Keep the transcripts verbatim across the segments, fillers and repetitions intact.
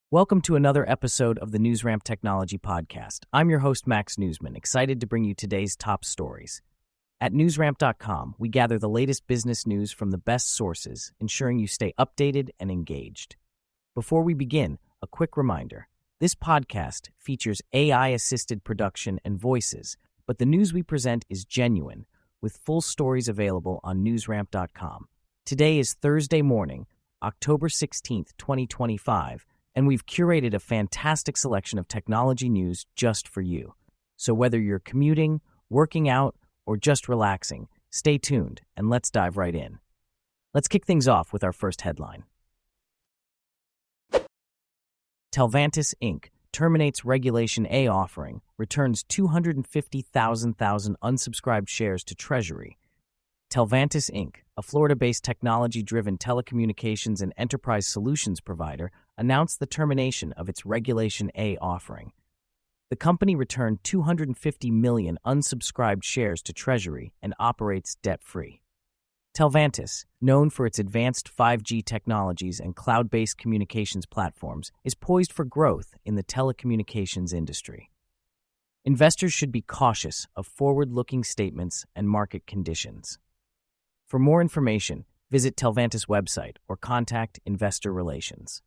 Welcome to another episode of the NewsRamp Technology Podcast. I'm your host, Max Newsman, excited to bring you today's top stories. At newsramp dot com, we gather the latest business news from the best sources, ensuring you stay updated and engaged. Before we begin, a quick reminder. This podcast features A I-assisted production and voices, but the news we present is genuine, with full stories available on newsramp dot com. Today is Thursday morning, October sixteenth, twenty twenty-five, and we've curated a fantastic selection of technology news just for you. So whether you're commuting, working out, or just relaxing, stay tuned and let's dive right in. Let's kick things off with our first headline. Telvantis Incorporated terminates Regulation A offering, returns two hundred fifty thousand unsubscribed shares to Treasury. Telvantis Incorporated, a Florida-based technology-driven telecommunications and enterprise solutions provider, announced the termination of its Regulation A offering. The company returned two hundred fifty million unsubscribed shares to Treasury and operates debt-free. Telvantis, known for its advanced five G technologies and cloud-based communications platforms, is poised for growth in the telecommunications industry. Investors should be cautious of forward-looking statements and market conditions. For more information, visit Telvantis website or contact Investor Relations.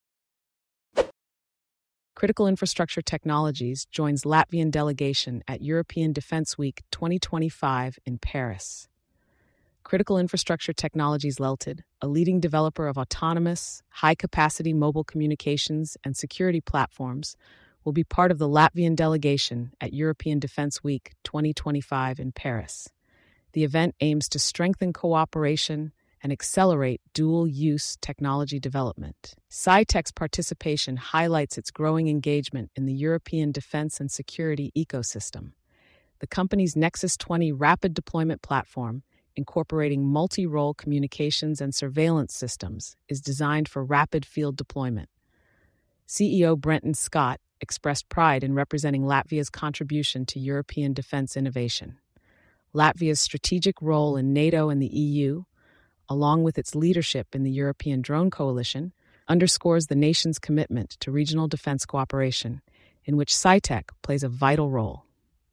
Critical Infrastructure Technologies joins Latvian delegation at European Defence Week twenty twenty-five in Paris. Critical Infrastructure Technologies Limited, a leading developer of autonomous, high-capacity mobile communications and security platforms, will be part of the Latvian delegation at European Defence Week twenty twenty-five in Paris. The event aims to strengthen cooperation and accelerate dual-use technology development. Cytec's participation highlights its growing engagement in the European defense and security ecosystem. The company's Nexus twenty rapid deployment platform, incorporating multi-role communications and surveillance systems, is designed for rapid field deployment. C E O Brenton Scott expressed pride in representing Latvia's contribution to European defense innovation. Latvia's strategic role in NATO and the E U, along with its leadership in the European Drone Coalition, underscores the nation's commitment to regional defense cooperation, in which Cytec plays a vital role.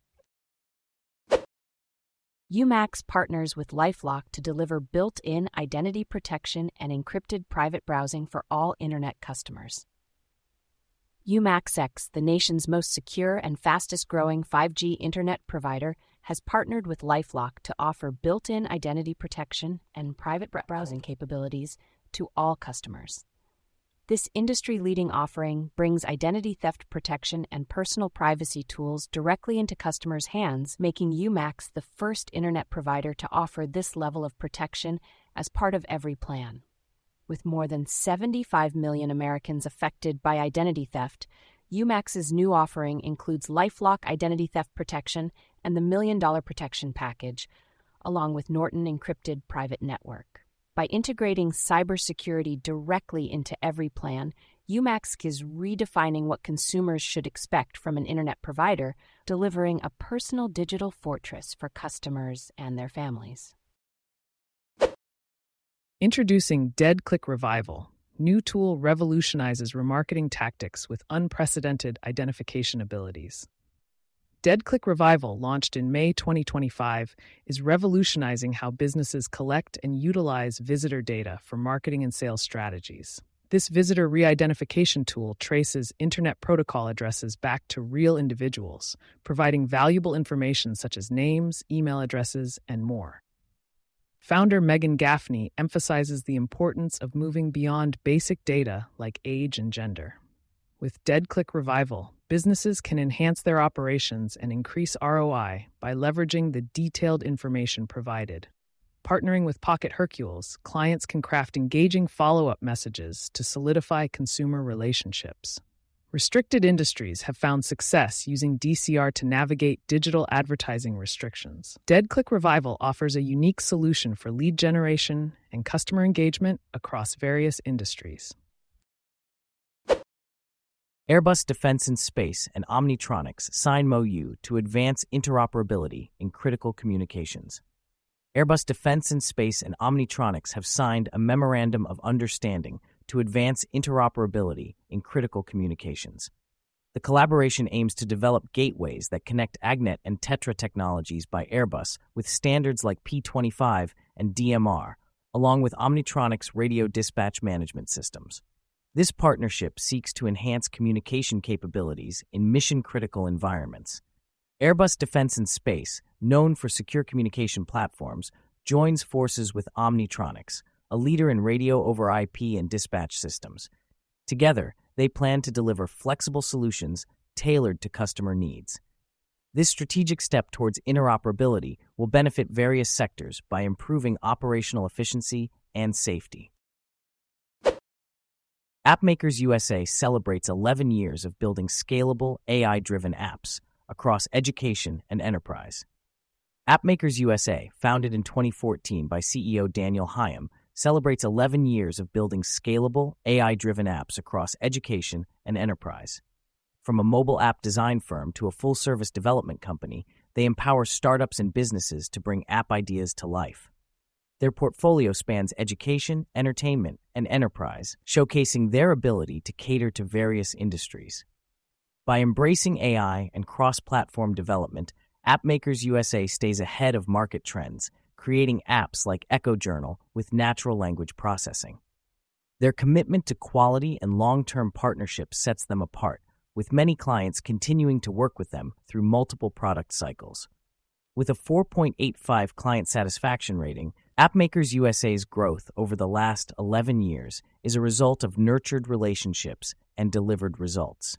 UMAX partners with LifeLock to deliver built-in identity protection and encrypted private browsing for all Internet customers. UMAXX, the nation's most secure and fastest-growing five G Internet provider, has partnered with LifeLock to offer built-in identity protection and private browsing capabilities to all customers. This industry-leading offering brings identity theft protection and personal privacy tools directly into customers' hands, making UMAX the first Internet provider to offer this level of protection as part of every plan. With more than seventy-five million Americans affected by identity theft, UMAX's new offering includes LifeLock Identity Theft Protection and the Million Dollar Protection Package, along with Norton Encrypted Private Network. By integrating cybersecurity directly into every plan, UMAX is redefining what consumers should expect from an Internet provider, delivering a personal digital fortress for customers and their families. Introducing Dead Click Revival. New tool revolutionizes remarketing tactics with unprecedented identification abilities. Dead Click Revival, launched in May twenty twenty-five, is revolutionizing how businesses collect and utilize visitor data for marketing and sales strategies. This visitor re-identification tool traces Internet protocol addresses back to real individuals, providing valuable information such as names, email addresses, and more. Founder Megan Gaffney emphasizes the importance of moving beyond basic data like age and gender. With Dead Click Revival, businesses can enhance their operations and increase R O I by leveraging the detailed information provided. Partnering with Pocket Hercules, clients can craft engaging follow-up messages to solidify consumer relationships. Restricted industries have found success using D C R to navigate digital advertising restrictions. Dead Click Revival offers a unique solution for lead generation and customer engagement across various industries. Airbus Defence and Space and Omnitronics sign M O U to advance interoperability in critical communications. Airbus Defence and Space and Omnitronics have signed a Memorandum of Understanding to advance interoperability in critical communications. The collaboration aims to develop gateways that connect AgNet and Tetra technologies by Airbus with standards like P twenty-five and D M R, along with Omnitronic's radio dispatch management systems. This partnership seeks to enhance communication capabilities in mission-critical environments. Airbus Defence and Space, known for secure communication platforms, joins forces with Omnitronics, a leader in radio over I P and dispatch systems. Together, they plan to deliver flexible solutions tailored to customer needs. This strategic step towards interoperability will benefit various sectors by improving operational efficiency and safety. AppMakers U S A celebrates eleven years of building scalable, A I-driven apps across education and enterprise. AppMakers U S A, founded in twenty fourteen by C E O Daniel Hyam, celebrates eleven years of building scalable, A I-driven apps across education and enterprise. From a mobile app design firm to a full-service development company, they empower startups and businesses to bring app ideas to life. Their portfolio spans education, entertainment, and enterprise, showcasing their ability to cater to various industries. By embracing A I and cross-platform development, AppMakers U S A stays ahead of market trends, creating apps like EchoJournal with natural language processing. Their commitment to quality and long-term partnerships sets them apart, with many clients continuing to work with them through multiple product cycles. With a four point eight five client satisfaction rating, AppMakers U S A's growth over the last eleven years is a result of nurtured relationships and delivered results.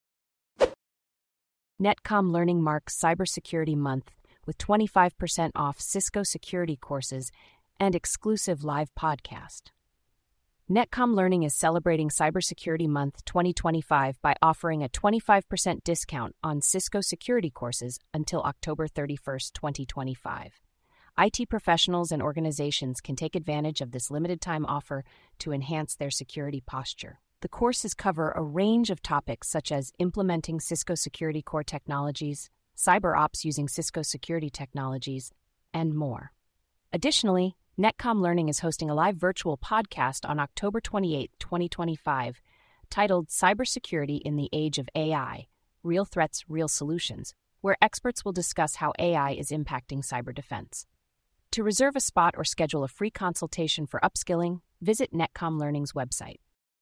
Netcom Learning marks Cybersecurity Month with twenty-five percent off Cisco security courses and exclusive live podcast. Netcom Learning is celebrating Cybersecurity Month twenty twenty-five by offering a twenty-five percent discount on Cisco security courses until October thirty-first, twenty twenty-five. I T professionals and organizations can take advantage of this limited-time offer to enhance their security posture. The courses cover a range of topics such as implementing Cisco security core technologies, cyber ops using Cisco security technologies, and more. Additionally, Netcom Learning is hosting a live virtual podcast on October twenty-eighth, twenty twenty-five, titled Cybersecurity in the Age of A I, Real Threats, Real Solutions, where experts will discuss how A I is impacting cyber defense. To reserve a spot or schedule a free consultation for upskilling, visit Netcom Learning's website.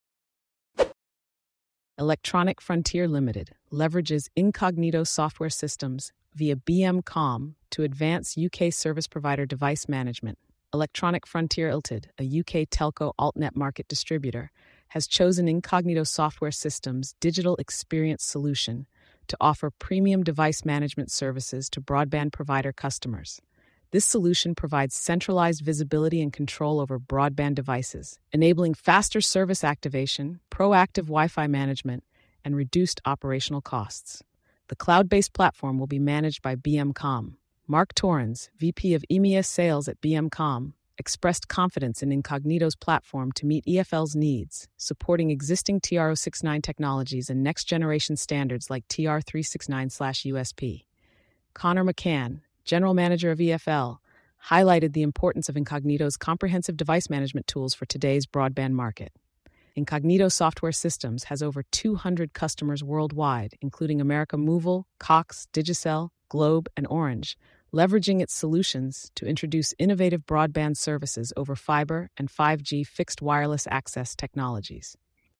Electronic Frontier Limited leverages Incognito software systems via B M Com to advance U K service provider device management. Electronic Frontier Limited, a U K telco altnet market distributor, has chosen Incognito Software Systems' digital experience solution to offer premium device management services to broadband provider customers. This solution provides centralized visibility and control over broadband devices, enabling faster service activation, proactive Wi-Fi management, and reduced operational costs. The cloud-based platform will be managed by B M Com. Mark Torrens, V P of E M E A Sales at B M Com, expressed confidence in Incognito's platform to meet E F L's needs, supporting existing T R zero six nine technologies and next-generation standards like T R three sixty-nine U S P. Connor McCann, General Manager of E F L, highlighted the importance of Incognito's comprehensive device management tools for today's broadband market. Incognito Software Systems has over two hundred customers worldwide, including America Movil, Cox, Digicel, Globe, and Orange, leveraging its solutions to introduce innovative broadband services over fiber and five G fixed wireless access technologies.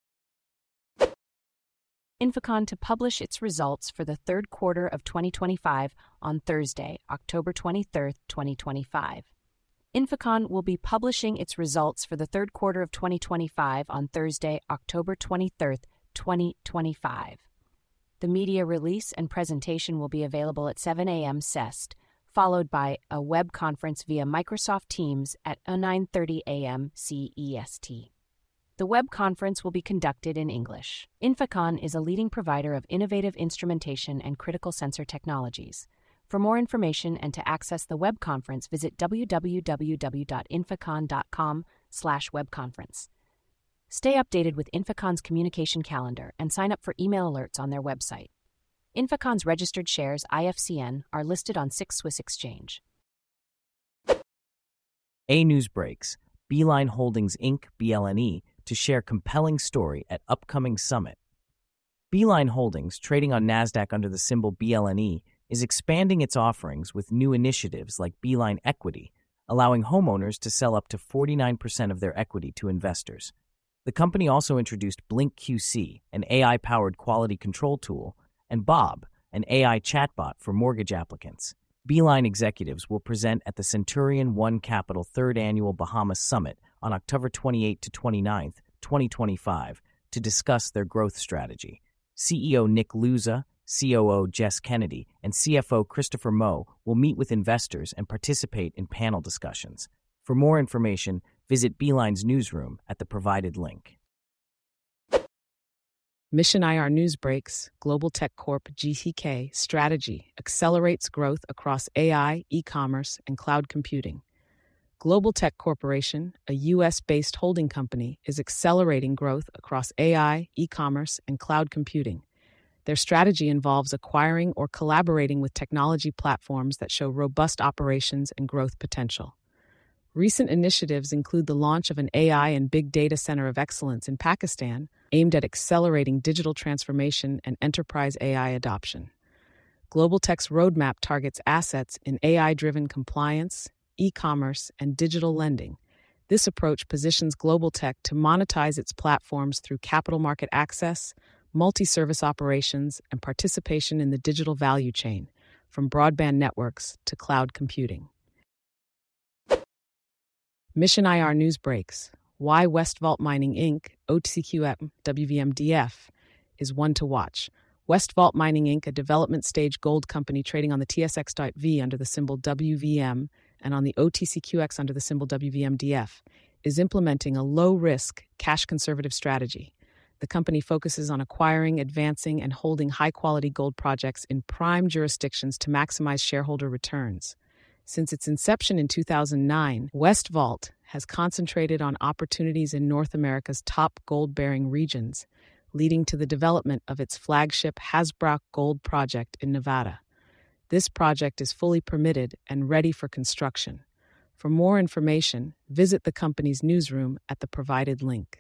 Infocon to publish its results for the third quarter of twenty twenty-five on Thursday, October twenty-third, twenty twenty-five. Infocon will be publishing its results for the third quarter of twenty twenty-five on Thursday, October twenty-third, twenty twenty-five. The media release and presentation will be available at seven a.m. C E S T, followed by a web conference via Microsoft Teams at nine thirty a.m. C E S T. The web conference will be conducted in English. Infocon is a leading provider of innovative instrumentation and critical sensor technologies. For more information and to access the web conference, visit w w w dot infocon dot com slash webconference. Stay updated with Infocon's communication calendar and sign up for email alerts on their website. Infocon's registered shares, I F C N, are listed on SIX Swiss Exchange. A News breaks. Beeline Holdings Incorporated, B L N E, to share compelling story at upcoming summit. Beeline Holdings, trading on NASDAQ under the symbol B L N E, is expanding its offerings with new initiatives like Beeline Equity, allowing homeowners to sell up to forty-nine percent of their equity to investors. The company also introduced Blink Q C, an A I-powered quality control tool, and Bob, an A I chatbot for mortgage applicants. Beeline executives will present at the Centurion One Capital third Annual Bahamas Summit on October twenty-eighth to twenty-ninth, twenty twenty-five, to discuss their growth strategy. C E O Nick Luza, C O O Jess Kennedy, and C F O Christopher Moe will meet with investors and participate in panel discussions. For more information, visit Beeline's newsroom at the provided link. Mission I R News Breaks, Global Tech Corp G T K strategy accelerates growth across A I, e-commerce, and cloud computing. Global Tech Corporation, a U S-based holding company, is accelerating growth across A I, e-commerce, and cloud computing. Their strategy involves acquiring or collaborating with technology platforms that show robust operations and growth potential. Recent initiatives include the launch of an A I and Big Data Center of Excellence in Pakistan, aimed at accelerating digital transformation and enterprise A I adoption. Global Tech's roadmap targets assets in A I-driven compliance, e-commerce, and digital lending. This approach positions Global Tech to monetize its platforms through capital market access, multi-service operations, and participation in the digital value chain, from broadband networks to cloud computing. Mission I R News Breaks, why Westvault Mining Incorporated, O T C Q M, W V M D F, is one to watch. Westvault Mining Incorporated, a development-stage gold company trading on the T S X V under the symbol W V M and on the O T C Q X under the symbol W V M D F, is implementing a low-risk, cash-conservative strategy. The company focuses on acquiring, advancing, and holding high-quality gold projects in prime jurisdictions to maximize shareholder returns. Since its inception in two thousand nine, Westvault has concentrated on opportunities in North America's top gold-bearing regions, leading to the development of its flagship Hasbrouck Gold project in Nevada. This project is fully permitted and ready for construction. For more information, visit the company's newsroom at the provided link.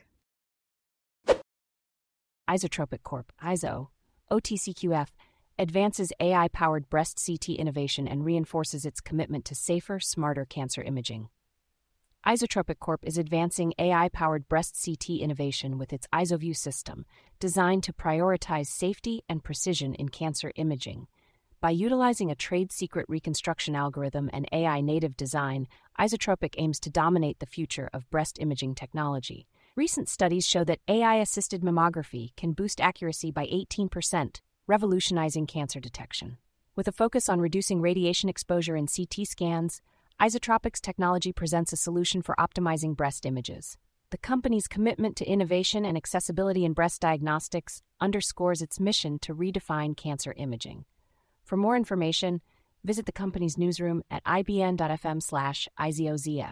Isotropic Corp, I S O, O T C Q F, advances A I-powered breast C T innovation and reinforces its commitment to safer, smarter cancer imaging. Isotropic Corp is advancing A I-powered breast C T innovation with its IsoView system, designed to prioritize safety and precision in cancer imaging. By utilizing a trade secret reconstruction algorithm and A I-native design, Isotropic aims to dominate the future of breast imaging technology. Recent studies show that A I-assisted mammography can boost accuracy by eighteen percent, revolutionizing cancer detection. With a focus on reducing radiation exposure in C T scans, Isotropic's technology presents a solution for optimizing breast images. The company's commitment to innovation and accessibility in breast diagnostics underscores its mission to redefine cancer imaging. For more information, visit the company's newsroom at ibn.fm slash IZOZF.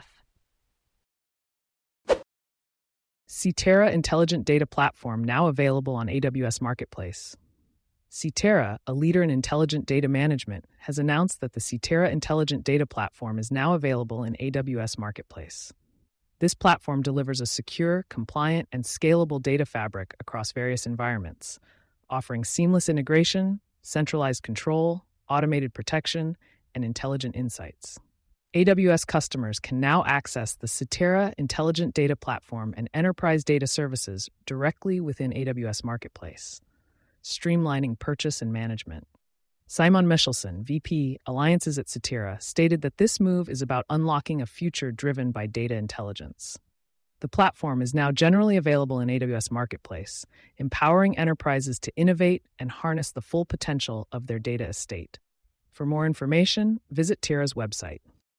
Cetera Intelligent Data Platform now available on A W S Marketplace. Cetera, a leader in intelligent data management, has announced that the Cetera Intelligent Data Platform is now available in A W S Marketplace. This platform delivers a secure, compliant, and scalable data fabric across various environments, offering seamless integration, centralized control, automated protection, and intelligent insights. A W S customers can now access the Cetera Intelligent Data Platform and enterprise data services directly within A W S Marketplace, streamlining purchase and management. Simon Michelson, V P, Alliances at Cetera, stated that this move is about unlocking a future driven by data intelligence. The platform is now generally available in A W S Marketplace, empowering enterprises to innovate and harness the full potential of their data estate. For more information, visit Tira's website.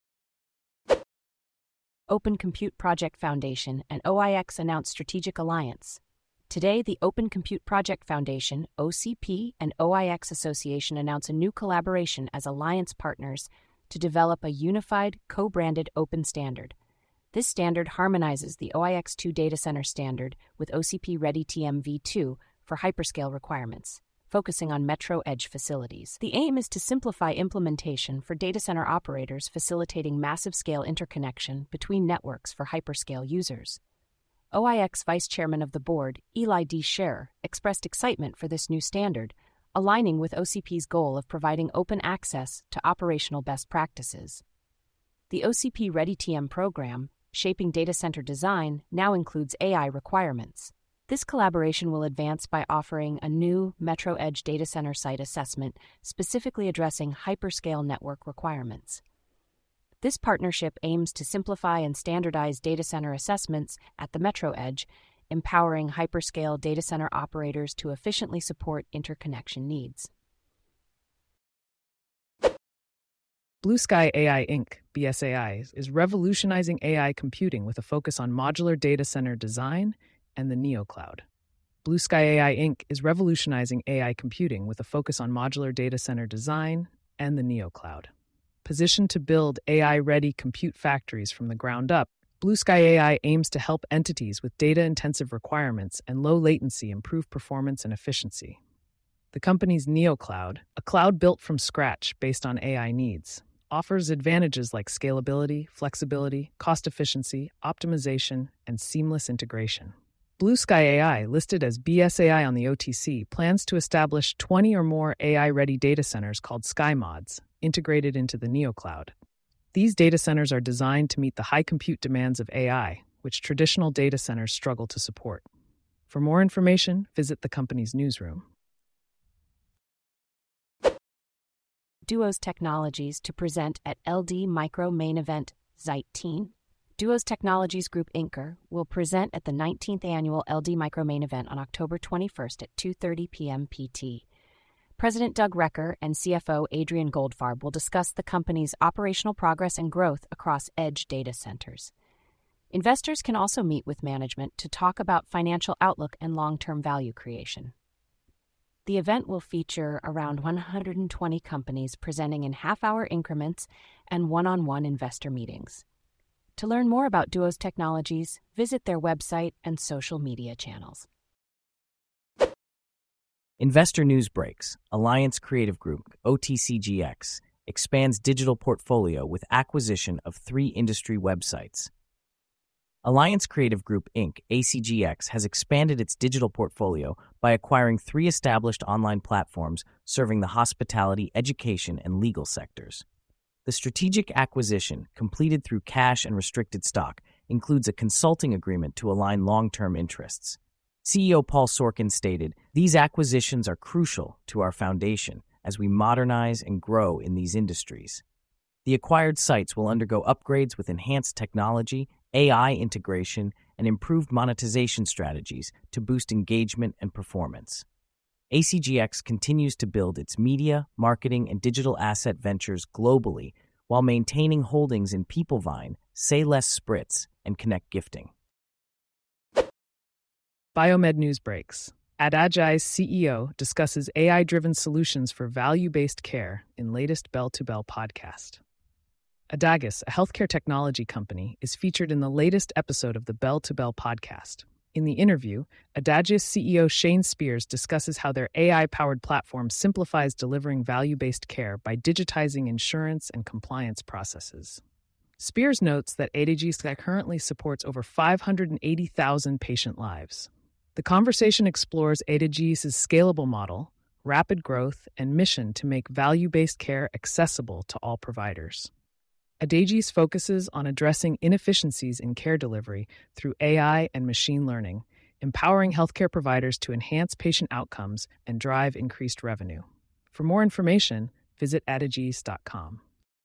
Open Compute Project Foundation and O I X announced strategic alliance. Today, the Open Compute Project Foundation, O C P, and O I X Association announce a new collaboration as alliance partners to develop a unified, co-branded open standard. This standard harmonizes the O I X two data center standard with O C P Ready T M v two for hyperscale requirements, focusing on metro edge facilities. The aim is to simplify implementation for data center operators, facilitating massive scale interconnection between networks for hyperscale users. O I X Vice Chairman of the Board, Eli D. Scher, expressed excitement for this new standard, aligning with O C P's goal of providing open access to operational best practices. The O C P Ready T M program, Shaping Data Center Design, now includes A I requirements. This collaboration will advance by offering a new Metro Edge data center site assessment specifically addressing hyperscale network requirements. This partnership aims to simplify and standardize data center assessments at the Metro Edge, empowering hyperscale data center operators to efficiently support interconnection needs. Blue Sky A I Incorporated, B S A I, is revolutionizing A I computing with a focus on modular data center design and the NeoCloud. Blue Sky A I Incorporated is revolutionizing A I computing with a focus on modular data center design and the NeoCloud. Positioned to build A I-ready compute factories from the ground up, Blue Sky A I aims to help entities with data-intensive requirements and low latency improve performance and efficiency. The company's NeoCloud, a cloud built from scratch based on A I needs, offers advantages like scalability, flexibility, cost efficiency, optimization, and seamless integration. Blue Sky A I, listed as B S A I on the O T C, plans to establish twenty or more A I-ready data centers called SkyMods, integrated into the NeoCloud. These data centers are designed to meet the high compute demands of A I, which traditional data centers struggle to support. For more information, visit the company's newsroom. Duos Technologies to present at L D Micro Main Event Zeitin. Duos Technologies Group Incorporated will present at the nineteenth Annual L D Micro Main Event on October twenty-first at two thirty p.m. P T. President Doug Recker and C F O Adrian Goldfarb will discuss the company's operational progress and growth across edge data centers. Investors can also meet with management to talk about financial outlook and long-term value creation. The event will feature around one hundred twenty companies presenting in half-hour increments and one-on-one investor meetings. To learn more about Duos Technologies, visit their website and social media channels. Investor News Breaks. Alliance Creative Group, O T C G X, expands digital portfolio with acquisition of three industry websites. Alliance Creative Group Incorporated, A C G X, has expanded its digital portfolio by acquiring three established online platforms serving the hospitality, education, and legal sectors. The strategic acquisition, completed through cash and restricted stock, includes a consulting agreement to align long-term interests. C E O Paul Sorkin stated, "These acquisitions are crucial to our foundation as we modernize and grow in these industries." The acquired sites will undergo upgrades with enhanced technology, A I integration, and improved monetization strategies to boost engagement and performance. A C G X continues to build its media, marketing, and digital asset ventures globally while maintaining holdings in Peoplevine, Say Less Spritz, and Connect Gifting. Biomed News Breaks. Adagi's C E O discusses A I-driven solutions for value-based care in latest Bell to Bell podcast. Adagis, a healthcare technology company, is featured in the latest episode of the Bell to Bell podcast. In the interview, Adagis C E O Shane Spears discusses how their A I-powered platform simplifies delivering value-based care by digitizing insurance and compliance processes. Spears notes that Adagis currently supports over five hundred eighty thousand patient lives. The conversation explores Adagis' scalable model, rapid growth, and mission to make value-based care accessible to all providers. Adagis focuses on addressing inefficiencies in care delivery through A I and machine learning, empowering healthcare providers to enhance patient outcomes and drive increased revenue. For more information, visit adagis dot com.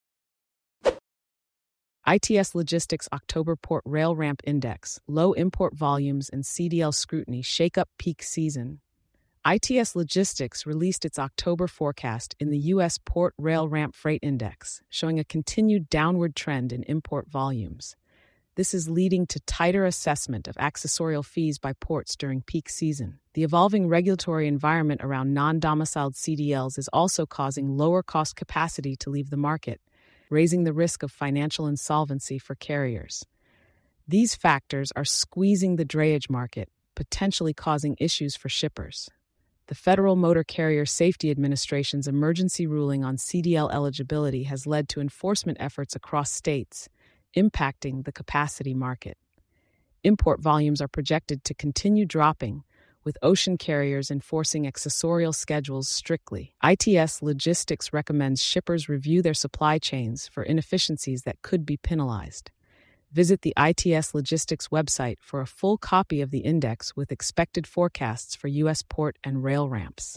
I T S Logistics October Port Rail Ramp Index, low import volumes and C D L scrutiny shake up peak season. I T S Logistics released its October forecast in the U S Port Rail Ramp Freight Index, showing a continued downward trend in import volumes. This is leading to tighter assessment of accessorial fees by ports during peak season. The evolving regulatory environment around non-domiciled C D Ls is also causing lower cost capacity to leave the market, raising the risk of financial insolvency for carriers. These factors are squeezing the drayage market, potentially causing issues for shippers. The Federal Motor Carrier Safety Administration's emergency ruling on C D L eligibility has led to enforcement efforts across states, impacting the capacity market. Import volumes are projected to continue dropping, with ocean carriers enforcing accessorial schedules strictly. I T S Logistics recommends shippers review their supply chains for inefficiencies that could be penalized. Visit the I T S Logistics website for a full copy of the index with expected forecasts for U S port and rail ramps.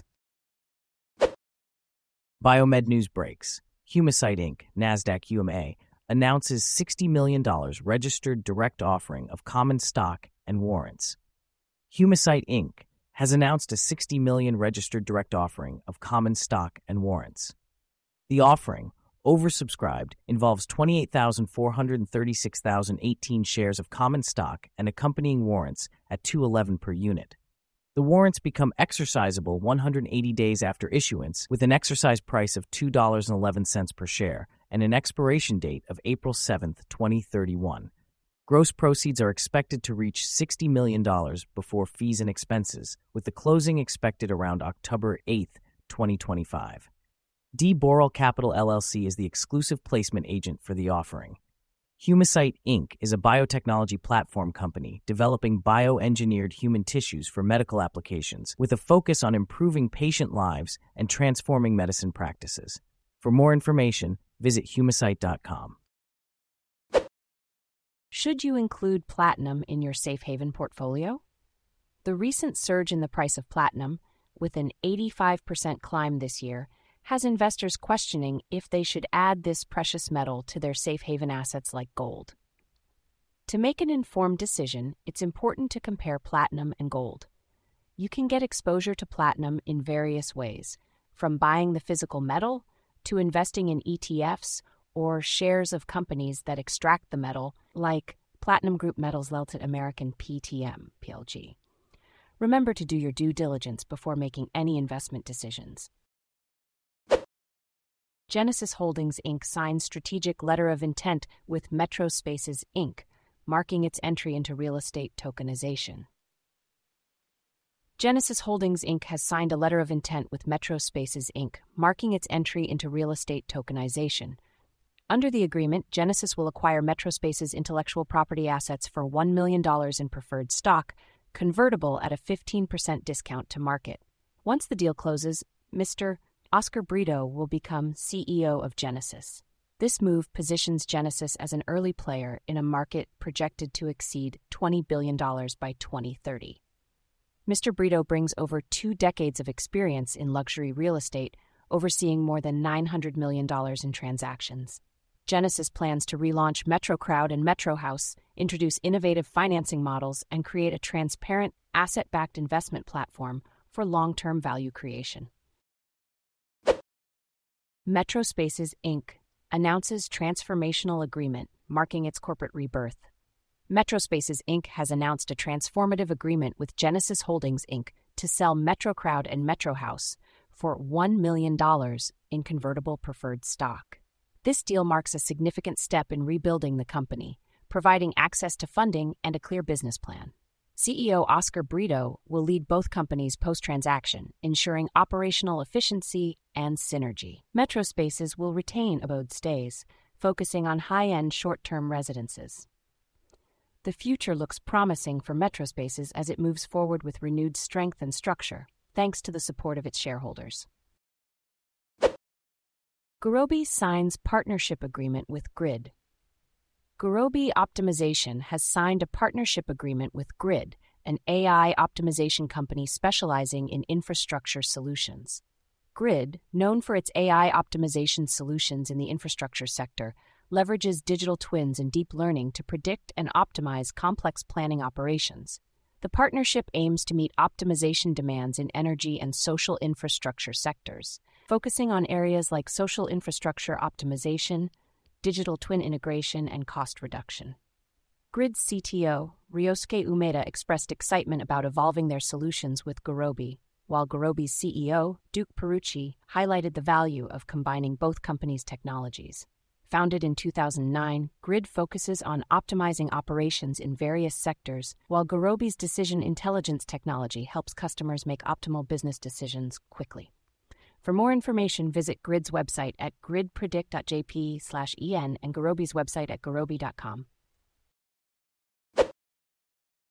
Biomed news breaks. Humacyte Incorporated, NASDAQ U M A, announces sixty million dollars registered direct offering of common stock and warrants. Humacyte Incorporated has announced a sixty million dollars registered direct offering of common stock and warrants. The offering, oversubscribed, involves twenty-eight thousand four hundred thirty-six thousand eighteen shares of common stock and accompanying warrants at two dollars and eleven cents per unit. The warrants become exercisable one hundred eighty days after issuance with an exercise price of two dollars and eleven cents per share and an expiration date of April seventh, twenty thirty-one. Gross proceeds are expected to reach sixty million dollars before fees and expenses, with the closing expected around October eighth, twenty twenty-five. D. Boral Capital L L C is the exclusive placement agent for the offering. Humacyte Incorporated is a biotechnology platform company developing bioengineered human tissues for medical applications with a focus on improving patient lives and transforming medicine practices. For more information, visit humacyte dot com. Should you include platinum in your safe haven portfolio? The recent surge in the price of platinum, with an eighty-five percent climb this year, has investors questioning if they should add this precious metal to their safe haven assets like gold. To make an informed decision, it's important to compare platinum and gold. You can get exposure to platinum in various ways, from buying the physical metal to investing in E T Fs or shares of companies that extract the metal, like Platinum Group Metals Limited American P T M, P L G. Remember to do your due diligence before making any investment decisions. Genesis Holdings Incorporated signs strategic letter of intent with MetroSpaces Incorporated, marking its entry into real estate tokenization. Genesis Holdings Incorporated has signed a letter of intent with MetroSpaces Incorporated, marking its entry into real estate tokenization. Under the agreement, Genesis will acquire MetroSpaces' intellectual property assets for one million dollars in preferred stock, convertible at a fifteen percent discount to market. Once the deal closes, Mister Oscar Brito will become C E O of Genesis. This move positions Genesis as an early player in a market projected to exceed twenty billion dollars by twenty thirty. Mister Brito brings over two decades of experience in luxury real estate, overseeing more than nine hundred million dollars in transactions. Genesis plans to relaunch MetroCrowd and MetroHouse, introduce innovative financing models, and create a transparent, asset-backed investment platform for long-term value creation. MetroSpaces Incorporated announces transformational agreement, marking its corporate rebirth. MetroSpaces Incorporated has announced a transformative agreement with Genesis Holdings Incorporated to sell MetroCrowd and MetroHouse for one million dollars in convertible preferred stock. This deal marks a significant step in rebuilding the company, providing access to funding and a clear business plan. C E O Oscar Brito will lead both companies post-transaction, ensuring operational efficiency and synergy. MetroSpaces will retain abode stays, focusing on high-end short-term residences. The future looks promising for MetroSpaces as it moves forward with renewed strength and structure, thanks to the support of its shareholders. Gurobi signs partnership agreement with Grid. Gurobi Optimization has signed a partnership agreement with Grid, an A I optimization company specializing in infrastructure solutions. Grid, known for its A I optimization solutions in the infrastructure sector, leverages digital twins and deep learning to predict and optimize complex planning operations. The partnership aims to meet optimization demands in energy and social infrastructure sectors, focusing on areas like social infrastructure optimization, digital twin integration, and cost reduction. Grid's C T O, Ryosuke Umeda, expressed excitement about evolving their solutions with Gurobi, while Gurobi's C E O, Duke Perucci, highlighted the value of combining both companies' technologies. Founded in two thousand nine, Grid focuses on optimizing operations in various sectors, while Gurobi's decision intelligence technology helps customers make optimal business decisions quickly. For more information, visit Grid's website at gridpredict dot j p slash e n and Gurobi's website at gurobi dot com.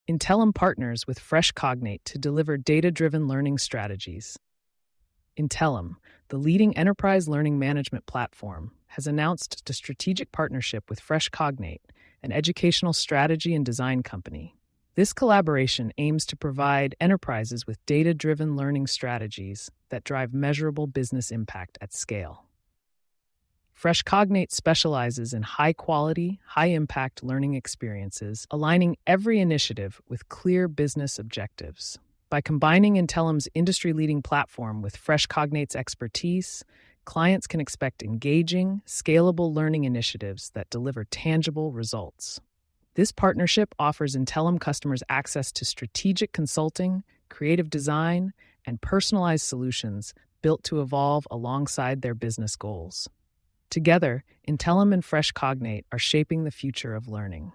Intellum partners with FreshCognate to deliver data-driven learning strategies. Intellum, the leading enterprise learning management platform, has announced a strategic partnership with FreshCognate, an educational strategy and design company. This collaboration aims to provide enterprises with data-driven learning strategies that drive measurable business impact at scale. FreshCognate specializes in high-quality, high-impact learning experiences, aligning every initiative with clear business objectives. By combining Intellum's industry-leading platform with FreshCognate's expertise, clients can expect engaging, scalable learning initiatives that deliver tangible results. This partnership offers Intellum customers access to strategic consulting, creative design, and personalized solutions built to evolve alongside their business goals. Together, Intellum and FreshCognate are shaping the future of learning.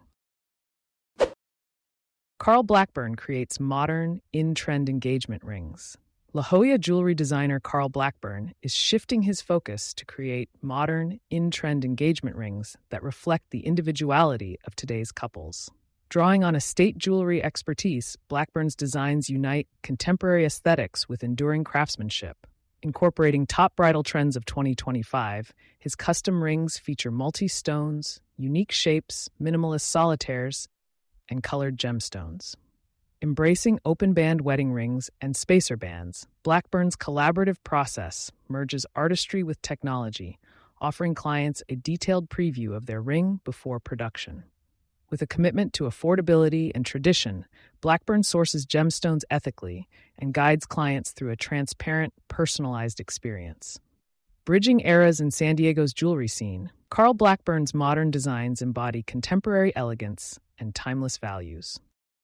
Carl Blackburn creates modern, in-trend engagement rings. La Jolla jewelry designer Carl Blackburn is shifting his focus to create modern, in-trend engagement rings that reflect the individuality of today's couples. Drawing on estate jewelry expertise, Blackburn's designs unite contemporary aesthetics with enduring craftsmanship. Incorporating top bridal trends of twenty twenty-five, his custom rings feature multi-stones, unique shapes, minimalist solitaires, and colored gemstones. Embracing open-band wedding rings and spacer bands, Blackburn's collaborative process merges artistry with technology, offering clients a detailed preview of their ring before production. With a commitment to affordability and tradition, Blackburn sources gemstones ethically and guides clients through a transparent, personalized experience. Bridging eras in San Diego's jewelry scene, Carl Blackburn's modern designs embody contemporary elegance and timeless values.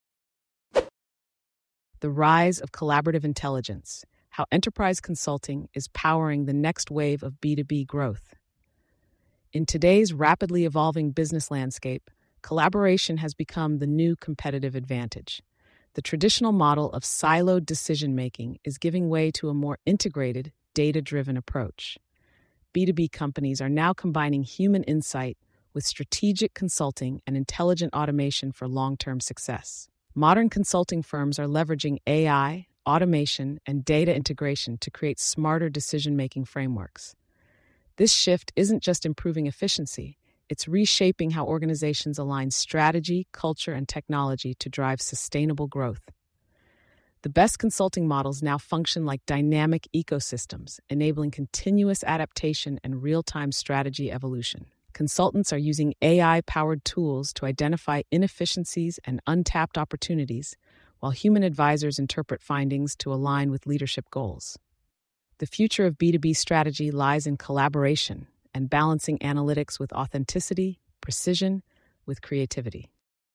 The rise of collaborative intelligence, how enterprise consulting is powering the next wave of B two B growth. In today's rapidly evolving business landscape, collaboration has become the new competitive advantage. The traditional model of siloed decision-making is giving way to a more integrated, data-driven approach. B two B companies are now combining human insight with strategic consulting and intelligent automation for long-term success. Modern consulting firms are leveraging A I, automation, and data integration to create smarter decision-making frameworks. This shift isn't just improving efficiency, it's reshaping how organizations align strategy, culture, and technology to drive sustainable growth. The best consulting models now function like dynamic ecosystems, enabling continuous adaptation and real-time strategy evolution. Consultants are using A I-powered tools to identify inefficiencies and untapped opportunities, while human advisors interpret findings to align with leadership goals. The future of B two B strategy lies in collaboration and balancing analytics with authenticity, precision with creativity.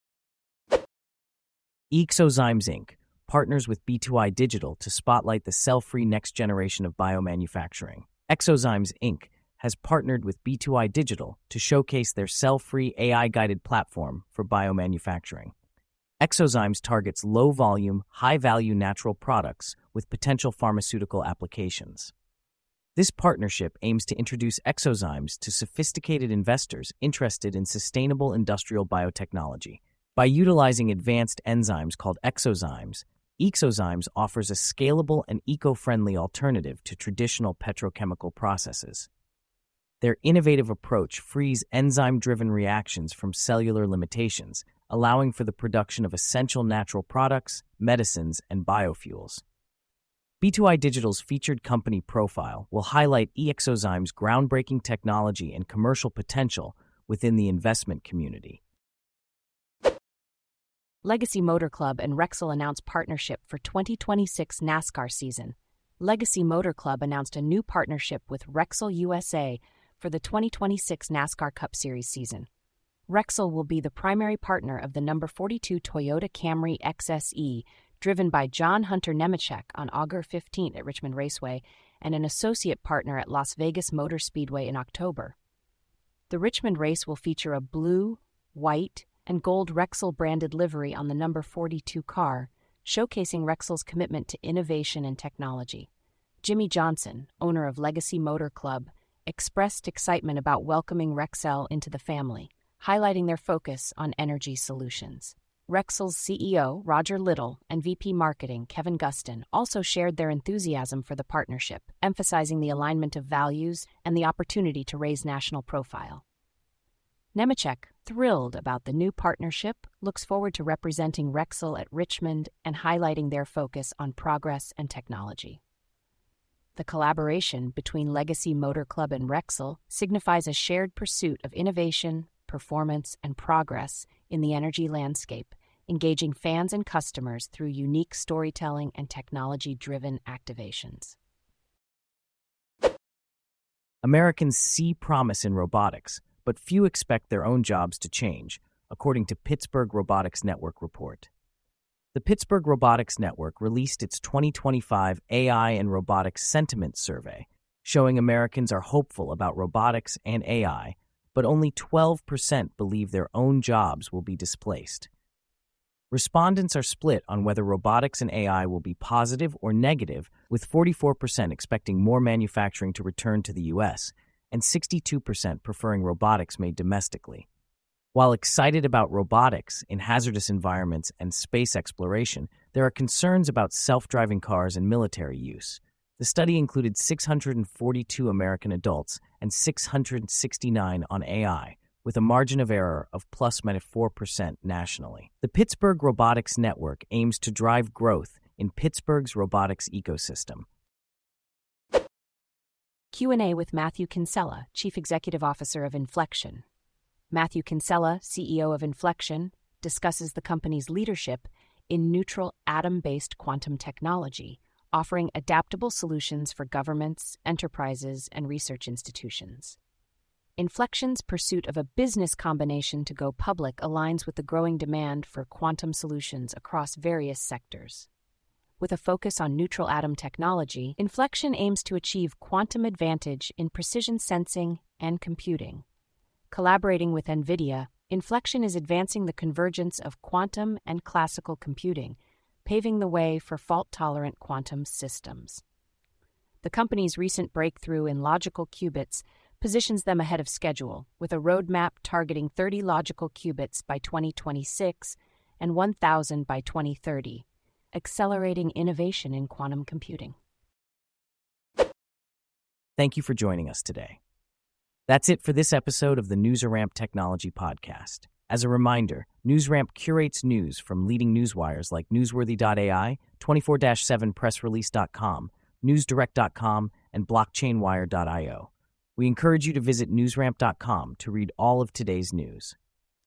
Exozymes Incorporated partners with B two I Digital to spotlight the cell-free next generation of biomanufacturing. Exozymes Incorporated has partnered with B two I Digital to showcase their cell-free A I-guided platform for biomanufacturing. Exozymes targets low-volume, high-value natural products with potential pharmaceutical applications. This partnership aims to introduce Exozymes to sophisticated investors interested in sustainable industrial biotechnology. By utilizing advanced enzymes called exozymes, Exozymes offers a scalable and eco-friendly alternative to traditional petrochemical processes. Their innovative approach frees enzyme-driven reactions from cellular limitations, allowing for the production of essential natural products, medicines, and biofuels. B two I Digital's featured company profile will highlight Exozymes' groundbreaking technology and commercial potential within the investment community. Legacy Motor Club and Rexel announced partnership for twenty twenty-six NASCAR season. Legacy Motor Club announced a new partnership with Rexel U S A for the twenty twenty-six NASCAR Cup Series season. Rexel will be the primary partner of the number forty-two Toyota Camry X S E, driven by John Hunter Nemechek on August fifteenth at Richmond Raceway, and an associate partner at Las Vegas Motor Speedway in October. The Richmond race will feature a blue, white, and gold Rexel-branded livery on the number forty-two car, showcasing Rexel's commitment to innovation and technology. Jimmy Johnson, owner of Legacy Motor Club, expressed excitement about welcoming Rexel into the family, highlighting their focus on energy solutions. Rexel's C E O, Roger Little, and V P Marketing, Kevin Guston, also shared their enthusiasm for the partnership, emphasizing the alignment of values and the opportunity to raise national profile. Nemetschek, thrilled about the new partnership, looks forward to representing Rexel at Richmond and highlighting their focus on progress and technology. The collaboration between Legacy Motor Club and Rexel signifies a shared pursuit of innovation, performance, and progress in the energy landscape, engaging fans and customers through unique storytelling and technology-driven activations. Americans see promise in robotics, but few expect their own jobs to change, according to Pittsburgh Robotics Network report. The Pittsburgh Robotics Network released its twenty twenty-five A I and Robotics Sentiment Survey, showing Americans are hopeful about robotics and A I, but only twelve percent believe their own jobs will be displaced. Respondents are split on whether robotics and A I will be positive or negative, with forty-four percent expecting more manufacturing to return to the U S and sixty-two percent preferring robotics made domestically. While excited about robotics in hazardous environments and space exploration, there are concerns about self-driving cars and military use. The study included six hundred forty-two American adults and six hundred sixty-nine on A I, with a margin of error of plus minus four percent nationally. The Pittsburgh Robotics Network aims to drive growth in Pittsburgh's robotics ecosystem. Q and A with Matthew Kinsella, Chief Executive Officer of Inflection. Matthew Kinsella, C E O of Inflection, discusses the company's leadership in neutral atom-based quantum technology, offering adaptable solutions for governments, enterprises, and research institutions. Inflection's pursuit of a business combination to go public aligns with the growing demand for quantum solutions across various sectors. With a focus on neutral atom technology, Inflection aims to achieve quantum advantage in precision sensing and computing. Collaborating with NVIDIA, Inflection is advancing the convergence of quantum and classical computing, paving the way for fault-tolerant quantum systems. The company's recent breakthrough in logical qubits positions them ahead of schedule, with a roadmap targeting thirty logical qubits by twenty twenty-six and one thousand by twenty thirty, accelerating innovation in quantum computing. Thank you for joining us today. That's it for this episode of the NewsRamp Technology Podcast. As a reminder, NewsRamp curates news from leading newswires like Newsworthy dot A I, twenty-four seven press release dot com, newsdirect dot com, and blockchain wire dot io. We encourage you to visit newsramp dot com to read all of today's news.